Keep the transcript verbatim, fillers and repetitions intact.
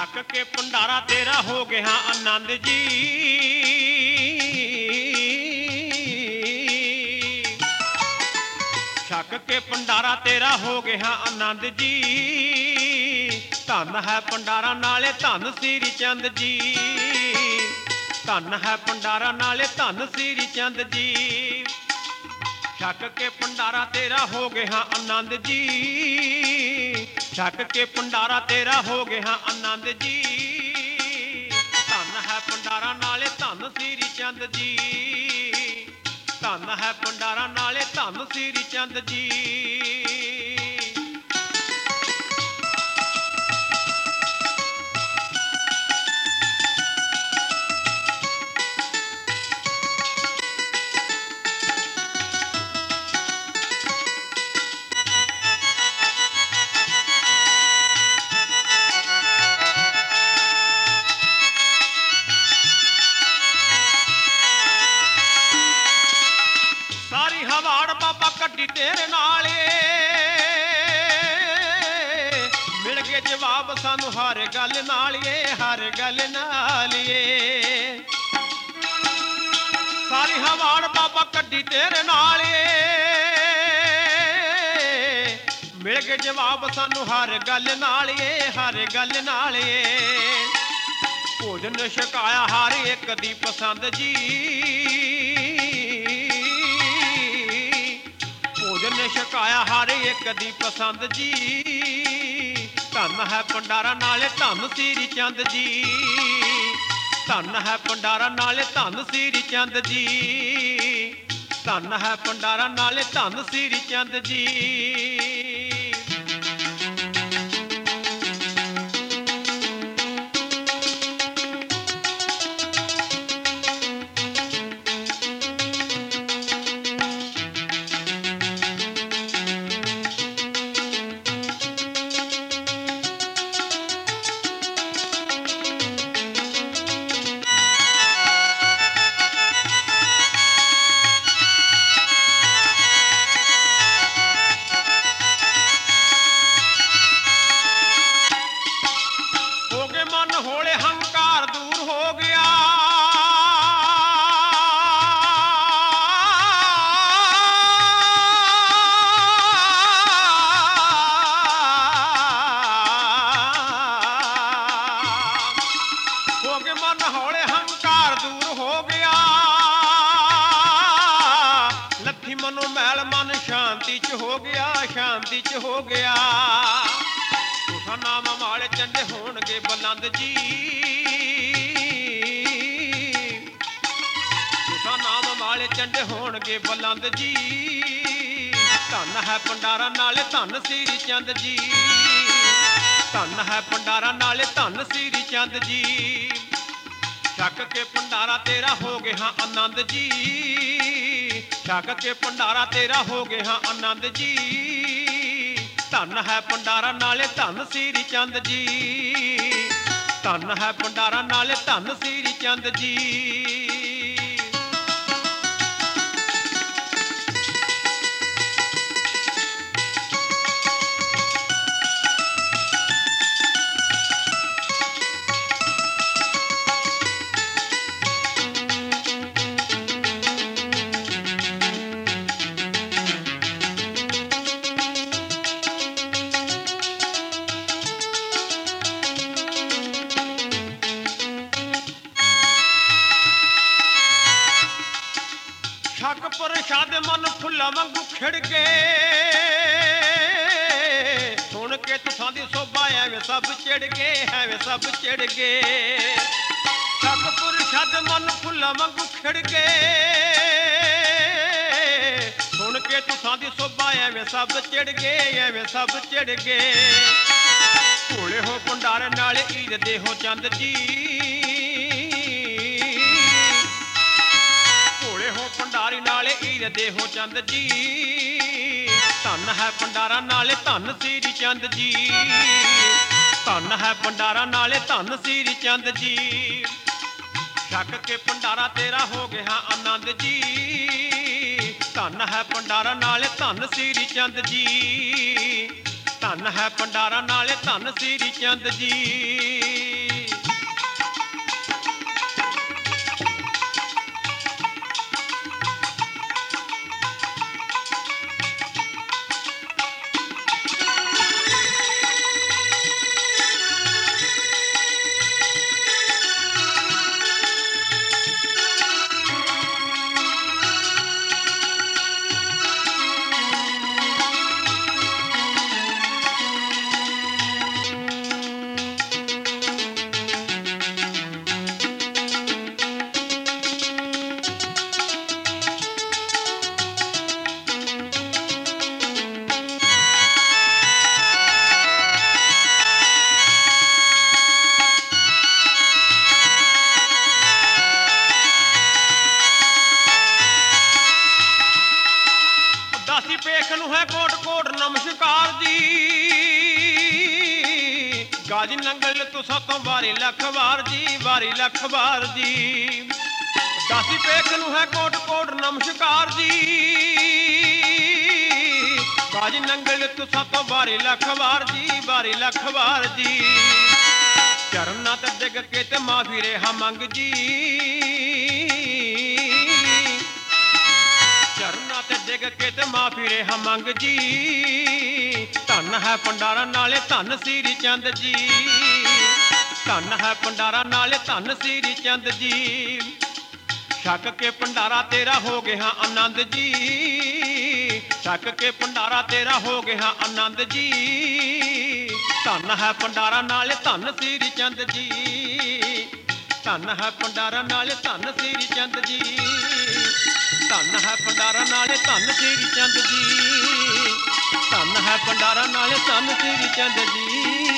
ਛਕ ਕੇ ਭੰਡਾਰਾ ਤੇਰਾ ਹੋ ਗਿਆ ਆਨੰਦ ਜੀ। ਛਕ ਕੇ ਭੰਡਾਰਾ ਤੇਰਾ ਹੋ ਗਿਆ ਆਨੰਦ ਜੀ। ਧਨ ਹੈ ਭੰਡਾਰਾ ਨਾਲੇ ਧਨ ਸ੍ਰੀ ਚੰਦ ਜੀ। ਧਨ ਹੈ ਭੰਡਾਰਾ ਨਾਲੇ ਧਨ ਸ੍ਰੀ ਚੰਦ ਜੀ। ਛਕ ਕੇ ਭੰਡਾਰਾ ਤੇਰਾ ਹੋ ਗਿਆ ਆਨੰਦ ਜੀ। ਛਕ ਕੇ ਭੰਡਾਰਾ ਤੇਰਾ ਹੋ ਗਿਆ ਆਨੰਦ ਜੀ। ਧਨ ਹੈ ਭੰਡਾਰਾ ਨਾਲੇ ਧਨ ਸ੍ਰੀ ਚੰਦ ਜੀ। ਧਨ ਹੈ ਭੰਡਾਰਾ ਨਾਲੇ ਧਨ ਸ੍ਰੀ ਚੰਦ ਜੀ। ਹਵਾੜ ਬਾਬਾ ਕੱਢੀ ਤੇਰੇ ਨਾਲ ਮਿਲ ਕੇ ਜਵਾਬ ਸਾਨੂੰ ਹਰ ਗੱਲ ਨਾਲ ਏ ਹਰ ਗੱਲ ਨਾਲ ਏ। ਸਾਰੀ ਹਵਾੜ ਬਾਬਾ ਕੱਢੀ ਤੇਰੇ ਨਾਲ ਮਿਲ ਕੇ ਜਵਾਬ ਸਾਨੂੰ ਹਰ ਗੱਲ ਨਾਲ ਏ ਹਰ ਗੱਲ ਨਾਲ ਏ। ਭੋਜਨ ਛਕਾਇਆ ਹਰ ਇੱਕ ਦੀ ਪਸੰਦ ਜੀ। ਭੋਜਨ ਛਕਾਇਆ ਹਰ ਇੱਕ ਦੀ ਪਸੰਦ ਜੀ। ਧਨ ਹੈ ਭੰਡਾਰਾ ਨਾਲੇ ਧਨ ਸ੍ਰੀ ਚੰਦ ਜੀ। ਧਨ ਹੈ ਭੰਡਾਰਾ ਨਾਲੇ ਧਨ ਸ੍ਰੀ ਚੰਦ ਜੀ। ਧਨ ਹੈ ਭੰਡਾਰਾ ਨਾਲੇ ਧਨ ਸ੍ਰੀ ਚੰਦ ਜੀ। ਮਨ ਹੋਲੇ ਹੰਕਾਰ ਦੂਰ ਹੋ ਗਿਆ। ਹੋ ਗਏ ਮਨ ਹੋਲੇ ਹੰਕਾਰ ਦੂਰ ਹੋ ਗਿਆ। ਲੱਥੀ ਮਨੋਂ ਮੈਲ ਮਨ ਸ਼ਾਂਤੀ ਚ ਹੋ ਗਿਆ ਸ਼ਾਂਤੀ ਚ ਹੋ ਗਿਆ। ਤੁਸਾਂ ਨਾਮ ਵਾਲੇ ਚੰਡੇ ਹੋਣਗੇ ਬੁਲੰਦ ਜੀ। ਤੁਸਾਂ ਨਾਮ ਵਾਲੇ ਚੰਡੇ ਹੋਣਗੇ ਬੁਲੰਦ ਜੀ। ਧਨ ਹੈ ਭੰਡਾਰਾ ਨਾਲੇ ਧਨ ਸ੍ਰੀ ਚੰਦ ਜੀ। ਧਨ ਹੈ ਭੰਡਾਰਾ ਨਾਲੇ ਧਨ ਸ੍ਰੀ ਚੰਦ ਜੀ। ਛਕ ਕੇ ਭੰਡਾਰਾ ਤੇਰਾ ਹੋ ਗਿਆ ਆਨੰਦ ਜੀ। ਛਕ ਕੇ ਭੰਡਾਰਾ ਤੇਰਾ ਹੋ ਗਿਆ ਆਨੰਦ ਜੀ। ਧਨ ਹੈ ਭੰਡਾਰਾ ਨਾਲੇ ਧਨ ਸ੍ਰੀ ਚੰਦ ਜੀ। ਧਨ ਹੈ ਭੰਡਾਰਾ ਨਾਲੇ ਧਨ ਸ੍ਰੀ ਚੰਦ ਜੀ। ਛਕ ਪ੍ਰਸ਼ਾਦ ਮਨ ਫੁੱਲਾਂ ਵਾਂਗੂ ਖਿੜ ਕੇ ਸੁਣ ਕੇ ਤੁਸਾਂ ਦੀ ਸੋਭਾ ਐਵੇਂ ਸਭ ਚਿੜ ਗਏ ਐਵੇਂ ਸਭ ਚਿੜ ਗਏ। ਛਕ ਪ੍ਰਸ਼ਾਦ ਮਨ ਫੁੱਲਾਂ ਵਾਂਗੂ ਖਿੜ ਕੇ ਸੁਣ ਕੇ ਤੁਸਾਂ ਦੀ ਸੋਭਾ ਐਵੇਂ ਸਭ ਚਿੜ ਗਏ ਐਵੇਂ ਸਭ ਚਿੜ ਗਏ। ਭੋਲੇ ਹੋ ਭੰਡਾਰੇ ਨਾਲ ਈਰਦੇ ਹੋ ਚੰਦ ਜੀ। ਭੰਡਾਰੀ ਨਾਲੇ ਈਰਦੇ ਹੋ ਚੰਦ ਜੀ। ਧਨ ਹੈ ਭੰਡਾਰਾ ਨਾਲੇ ਧਨ ਸ੍ਰੀ ਚੰਦ ਜੀ। ਧਨ ਹੈ ਭੰਡਾਰਾ ਨਾਲੇ ਧਨ ਸ੍ਰੀ ਚੰਦ ਜੀ। ਛਕ ਕੇ ਭੰਡਾਰਾ ਤੇਰਾ ਹੋ ਗਿਆ ਆਨੰਦ ਜੀ। ਧਨ ਹੈ ਭੰਡਾਰਾ ਨਾਲੇ ਧਨ ਸ੍ਰੀ ਚੰਦ ਜੀ। ਧਨ ਧਨ ਹੈ ਭੰਡਾਰਾ ਨਾਲੇ ਧਨ ਸ੍ਰੀ ਚੰਦ ਜੀ। ਦਾਸੀ ਪੇਖ ਨੂੰ ਹੈ ਕੋਟ ਕੋਟ ਨਮਸਕਾਰ ਜੀ। ਗਾਜ ਨੰਗਲ ਤੂੰ ਸਤੋਂ ਵਾਰੀ ਲੱਖ ਵਾਰ ਜੀ, ਵਾਰੀ ਲੱਖ ਵਾਰ ਜੀ। ਦਾਸੀ ਪੇਖ ਨੂੰ ਹੈ ਕੋਟ ਕੋਟ ਨਮਸਕਾਰ ਜੀ। ਗਾਜ ਨੰਗਲ ਤੂੰ ਸਤੋਂ ਵਾਰੀ ਲੱਖ ਵਾਰ ਜੀ, ਵਾਰੀ ਲੱਖ ਵਾਰ ਜੀ। ਚਰਨਾਂ ਤੇ ਡਿੱਗ ਕੇ ਤੇ ਮਾਫੀ ਰੇਹਾ ਮੰਗ ਜੀ। ਚਰਨਾਂ ਤੇ ਡਿੱਗ ਕੇ ਤੇ ਮਾਫੀ ਰੇਹਾ ਮੰਗ ਜੀ। ਧਨ ਹੈ ਭੰਡਾਰਾ ਨਾਲੇ ਧਨ ਸ੍ਰੀ ਚੰਦ ਜੀ। ਧਨ ਹੈ ਭੰਡਾਰਾ ਨਾਲੇ ਧਨ ਸ੍ਰੀ ਚੰਦ ਜੀ। ਛਕ ਕੇ ਭੰਡਾਰਾ ਤੇਰਾ ਹੋ ਗਿਆ ਆਨੰਦ ਜੀ। ਛਕ ਕੇ ਭੰਡਾਰਾ ਤੇਰਾ ਹੋ ਗਿਆ ਆਨੰਦ ਜੀ। ਧਨ ਹੈ ਭੰਡਾਰਾ ਨਾਲੇ ਧਨ ਸ੍ਰੀ ਚੰਦ ਜੀ। ਧਨ ਹੈ ਭੰਡਾਰਾ ਨਾਲੇ ਧਨ ਸ੍ਰੀ ਚੰਦ ਜੀ। ਧਨ ਹੈ ਭੰਡਾਰਾ ਨਾਲੇ ਧਨ ਸ੍ਰੀ ਚੰਦ ਜੀ। ਧਨ ਹੈ ਭੰਡਾਰਾ ਨਾਲੇ ਧਨ ਸ੍ਰੀ ਚੰਦ ਜੀ।